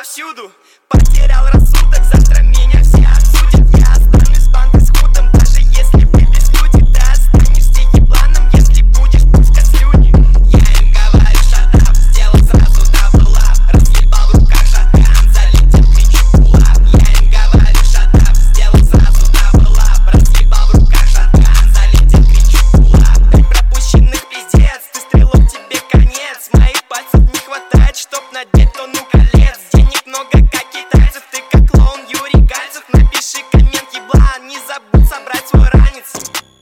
повсюду. Потерял рассудок, завтра меня все обсудят. Я останусь банкой с худом, даже если выпьешь люди. Ты останешься ебланом, если будешь пускать слюни. Я им говорю, шатап, сделал сразу даблап. Разъебал в руках шатган, залетел, кричу кулак. Я им говорю, шатап, сделал сразу даблап. Разъебал в руках шатган, залетел, кричу кулак. 5 пропущенных пиздец, ты стрелок, тебе конец. Моих пальцев не хватает, чтоб надеть тонну колец. Денег много, как китайцев, ты как клоун Юрий Гальцев. Напиши коммент, еблан, не забудь собрать свой ранец.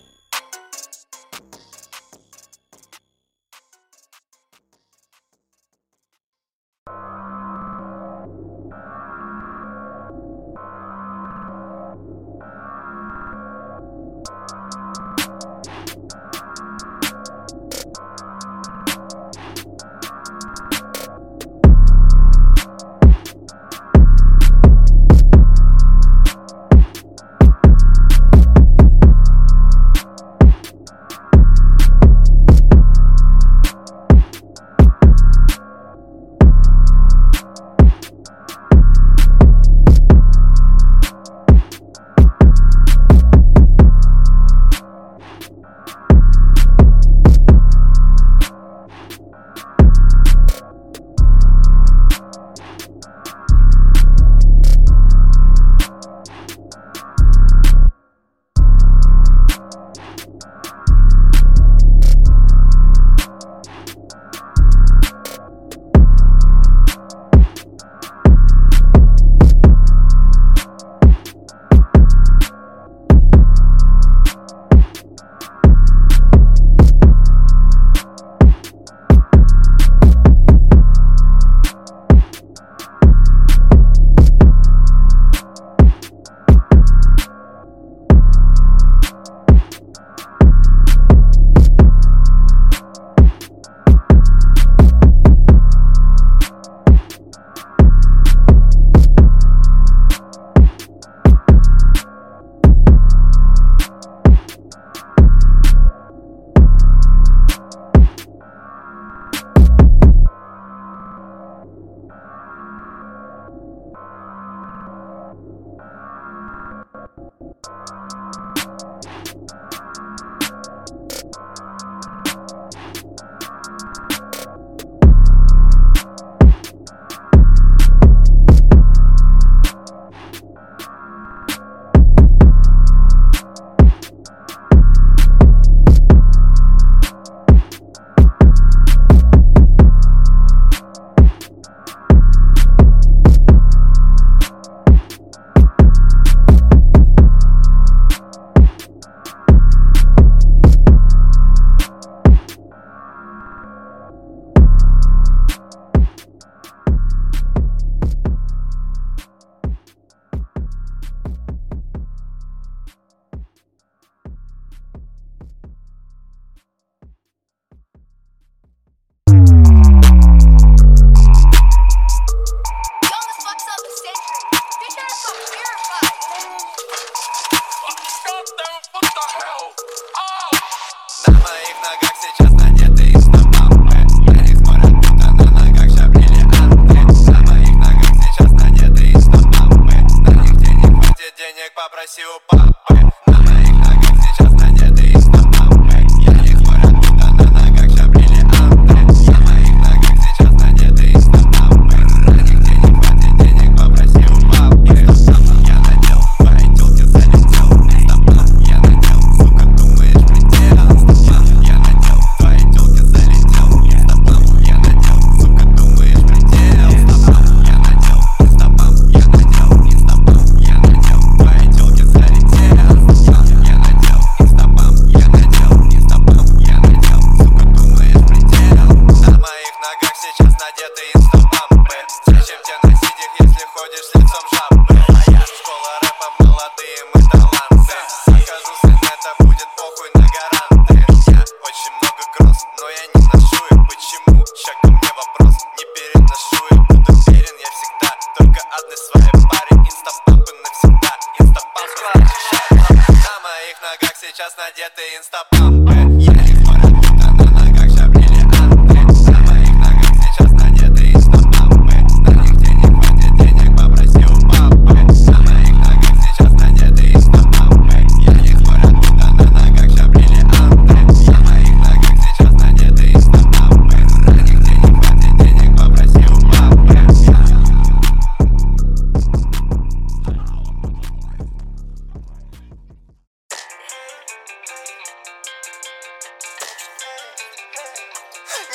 Попроси у папы. На моих ногах сейчас надеты из мамы. Я не смотрю, куда на ногах ща бриллианты. На моих ногах сейчас надеты из мамы. На них денег хватит, денег попроси у папы. Я надел, твоей тёлке залетел. Я надел, сука, думаешь, предел. Я надел,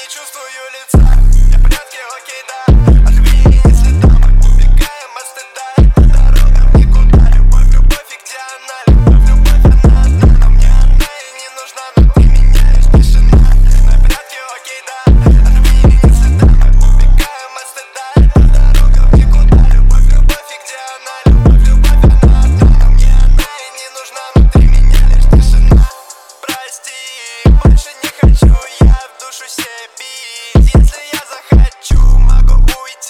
не чувствую лица. Я в порядке, окей, да. От времени не следа, мы убегаем от стыда. Дорога в никуда, любовь, любовь, и где она? Любовь, она одна, но мне она и не нужна. Внутри меня лишь тишина. Но я в порядке, окей, да. От времени не следа, мы убегаем от стыда. Дорога в никуда, любовь, любовь, и где она? Любовь, она одна, но мне она и не нужна. Внутри меня лишь тишина. Прости, больше не хочу я в душу себе бить. Если я захочу, могу уйти.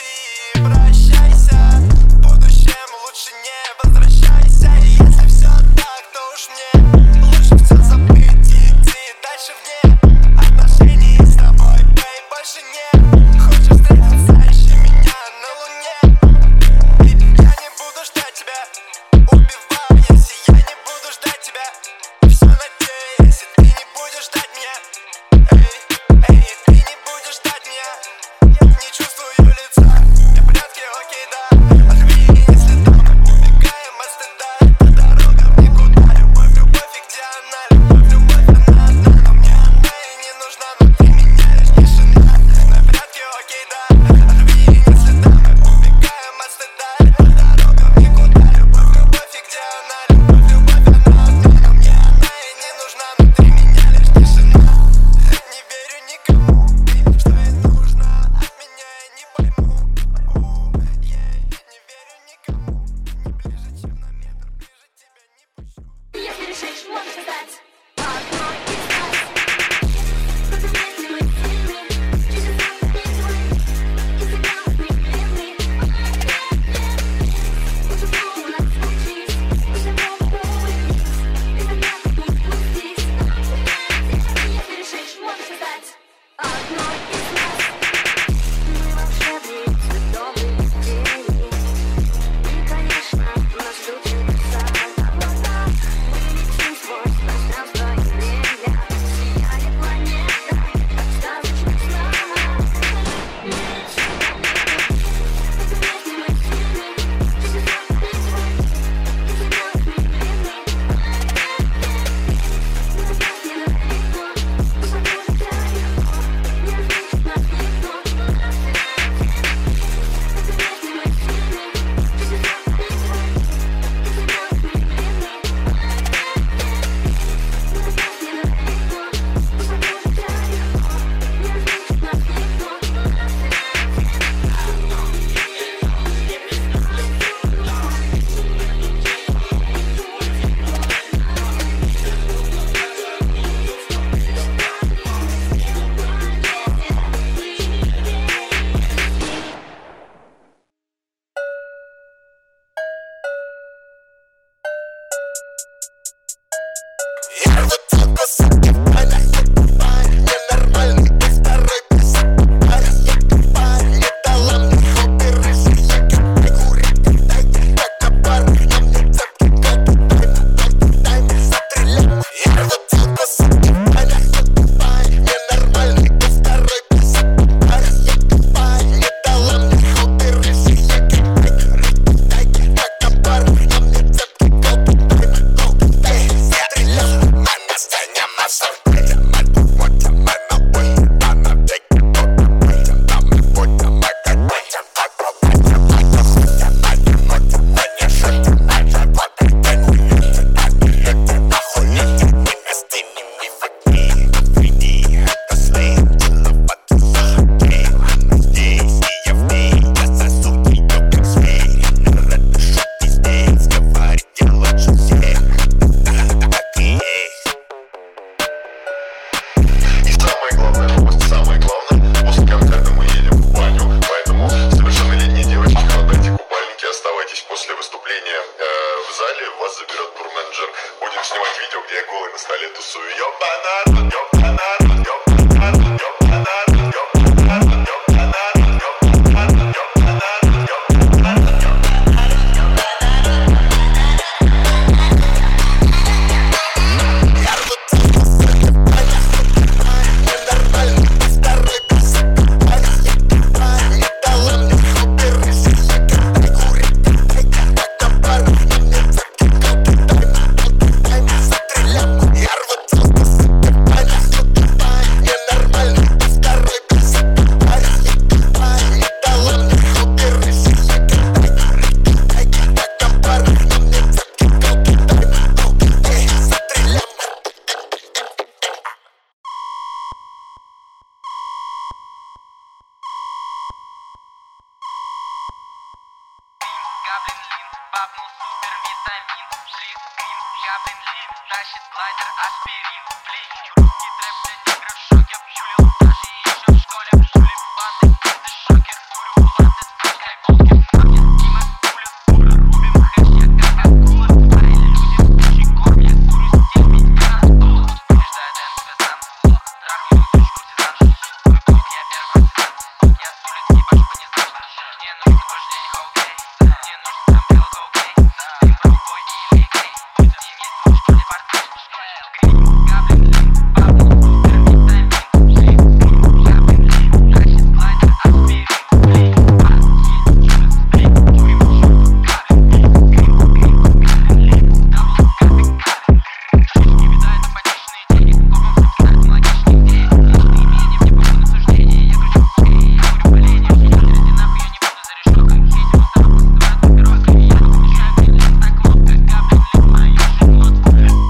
тащит глайдер, аспирин, блин. Русский трэп для негров в шоке. Пчулил даже еще в школе. Пчули банды, пизды, шокер. Курю уланды, спускай волки. Парни Дима, пуля, скоро рубим хэш, я как акула. Мои люди в куче корм, я курю стиль, меня раздуло. Побеждает МСВ, сам слух. Трахаю дочку, куртизаншу. Твой блок, я первый процент. Я с улиц ебашу по незнакомым. Мне нужно больше денег, окей. Мне нужен сам белый окей. Ты брокой или гей. Пусть с ним есть двушка, не партнер. Грин, габлин, лин, бабл, супер, витамин, блин. Габлин, лин, тащит глайдер, аспирин, блин. Блин, чурим, чурим, габлин, лин. Грин, габлин, лин, дабл, габлин, габлин. Не видаю апатичные деньги, копом всем ставят логичные идеи. Личные имения, мне похуй на суждение. Я кручу в скейе, я курю боление. Все трясти нахуй, я не буду за решеткой. Хейтим устав, называют папироской. Я только мешаю, блин, так лодка, габлин, лин, мою жизнь лодку.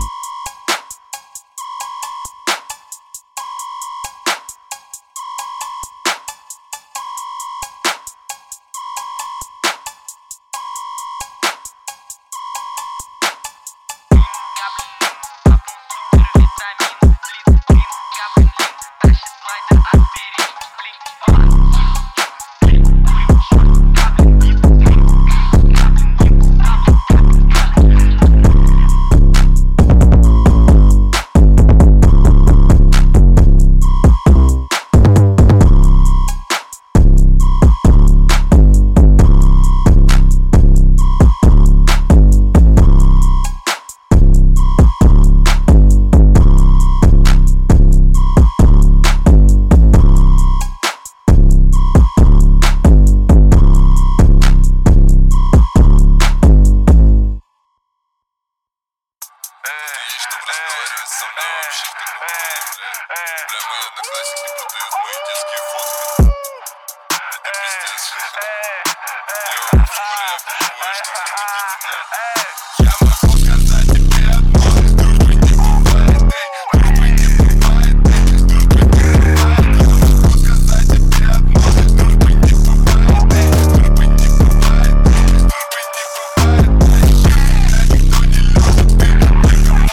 Есть что разговаривать со мной вообще в таком плане, бля. Бля, мои одноклассники продают мои детские фотки. Это пиздец. Йоу, в школе я был двоечник, заходите, я могу сказать тебе одно: дружбы не бывает, дружбы не бывает, дружбы не бывает. Я могу сказать тебе одно: дружбы не бывает, дружбы не бывает, дружбы не бывает. Тебя никто не любит, ты никому не нужен.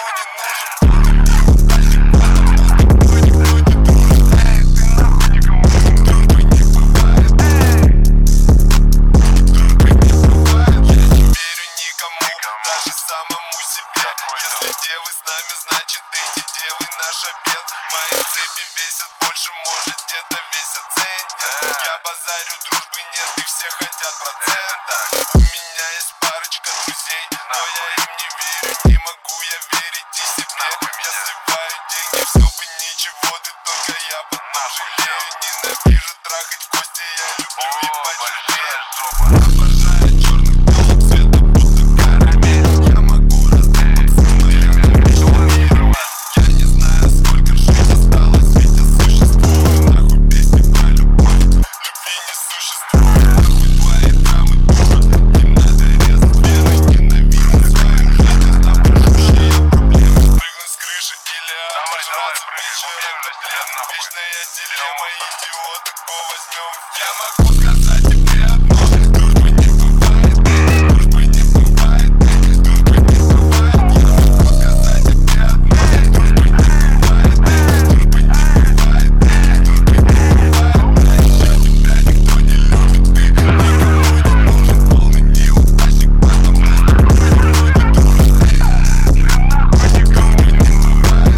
Даже самому себе. Если девы с нами, значит эти девы наш обед. Мои цепи весят больше, может где-то весят центнер. Я базарю, дружбы нет, и все хотят процента. У меня есть парочка друзей, но я им не верю. Не могу я верить и себе. Я сливаю деньги, все бы ничего, ты только я потом жалею. Ненавижу трахать кости, я люблю ебать жалею. Обожаю черных белого цвета, будто карамель. Я могу раздаться, но я не хочу верить. Я не знаю, сколько жить осталось, ведь я существую. Нахуй песни про любовь, любви не существует. Нахуй твои драмы, дура, не надо резать вены. Ненавидеть свою жизнь, она большущие проблемы. Прыгнуть с крыши или обожраться вечером. Вечная дилемма, идиота, кого возьмем? Я могу сказать тебе одно: дружбы не бывает, дружбы не бывает, дружбы не бывает. Я могу сказать тебе одно: дружбы не бывает, дружбы не бывает, дружбы не бывает. Еще тебя никто не любит, ты никому не нужен. Полный неудачник, потому что люди дружные. Нахуй никому не бывает,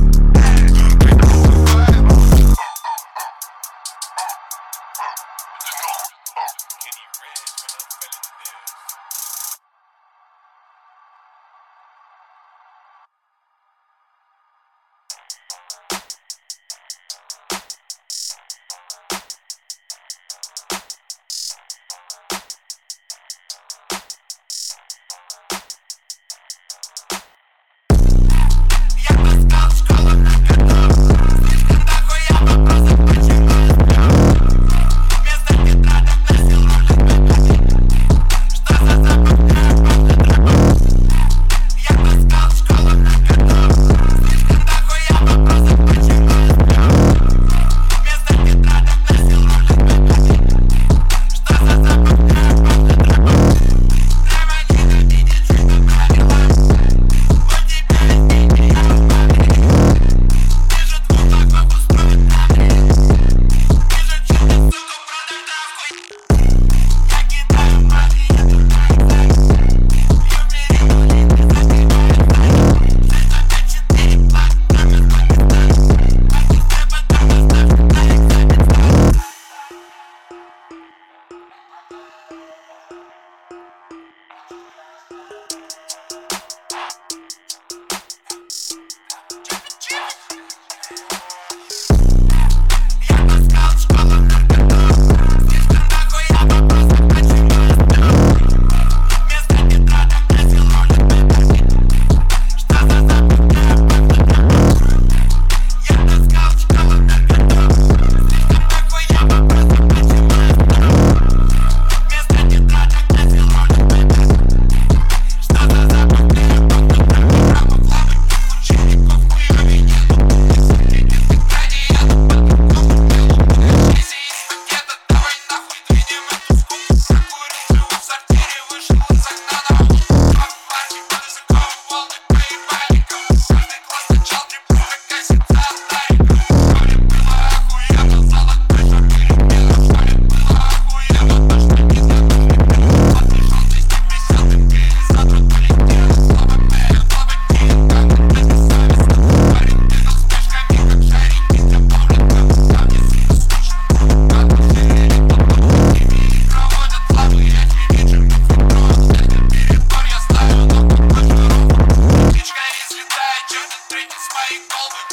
дружбы не бывает.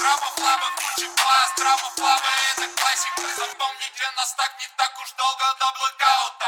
Драма флабы, куча класс, драма флабы, это классика. Запомните нас так не так уж долго до блэкаут.